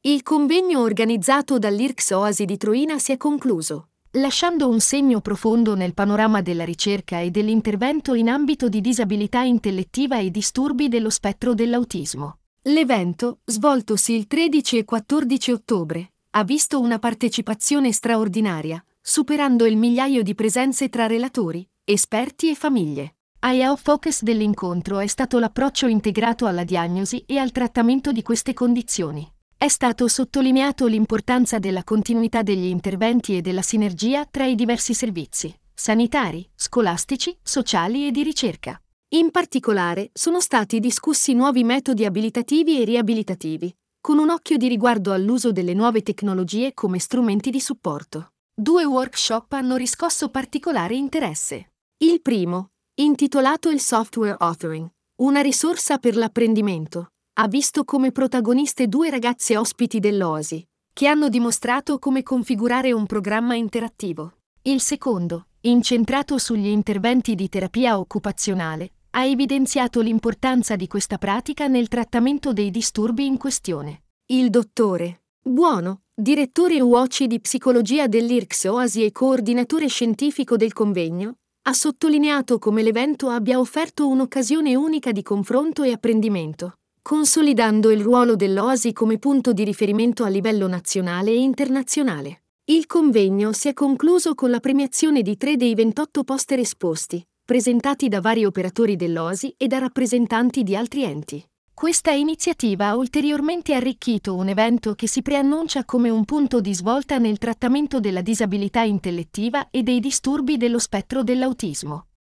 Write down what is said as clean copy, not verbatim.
Il convegno organizzato dall'IRCS Oasi di Troina si è concluso, lasciando un segno profondo nel panorama della ricerca e dell'intervento in ambito di disabilità intellettiva e disturbi dello spettro dell'autismo. L'evento, svoltosi il 13 e 14 ottobre, ha visto una partecipazione straordinaria, superando il migliaio di presenze tra relatori, esperti e famiglie. Al focus dell'incontro è stato l'approccio integrato alla diagnosi e al trattamento di queste condizioni. È stato sottolineato l'importanza della continuità degli interventi e della sinergia tra i diversi servizi, sanitari, scolastici, sociali e di ricerca. In particolare, sono stati discussi nuovi metodi abilitativi e riabilitativi, con un occhio di riguardo all'uso delle nuove tecnologie come strumenti di supporto. 2 workshop hanno riscosso particolare interesse. Il primo, intitolato il Software Authoring, una risorsa per l'apprendimento, ha visto come protagoniste 2 ragazze ospiti dell'OASI, che hanno dimostrato come configurare un programma interattivo. Il secondo, incentrato sugli interventi di terapia occupazionale, ha evidenziato l'importanza di questa pratica nel trattamento dei disturbi in questione. Il dottore Buono, direttore UOCI di psicologia dell'IRCS Oasi e coordinatore scientifico del convegno, ha sottolineato come l'evento abbia offerto un'occasione unica di confronto e apprendimento, consolidando il ruolo dell'OASI come punto di riferimento a livello nazionale e internazionale. Il convegno si è concluso con la premiazione di 3 dei 28 poster esposti, presentati da vari operatori dell'OASI e da rappresentanti di altri enti. Questa iniziativa ha ulteriormente arricchito un evento che si preannuncia come un punto di svolta nel trattamento della disabilità intellettiva e dei disturbi dello spettro dell'autismo.